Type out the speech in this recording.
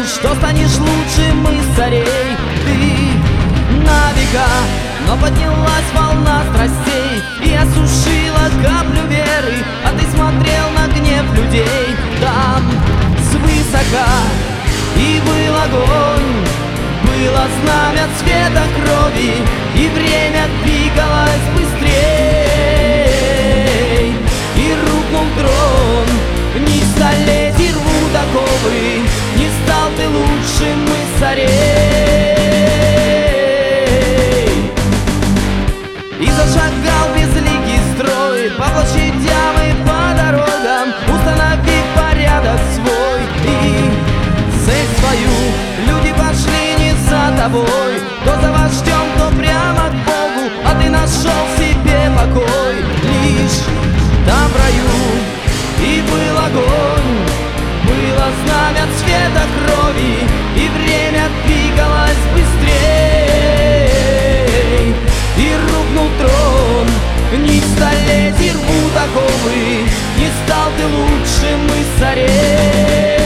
верил, что станешь лучшим из царей. Ты на века, но поднялась волна страстей и осушила каплю веры. А ты смотрел на гнев людей там свысока, и был огонь, было знамя цвета крови, и время двигалось быстрей. И рухнул трон, дни столетий рвут оковы, не стал ты лучшим из царей. И зашагал безликий строй по площадям и по дорогам, установив порядок свой и цель свою. Люди пошли не за тобой, кто за вождем, кто прямо к Богу, а ты нашел себе покой лишь там в раю. И был огонь, было знамя цвета крови, и время двигалось быстрей. И рухнул трон, дни столетий рвут оковы, не стал ты лучшим из царей.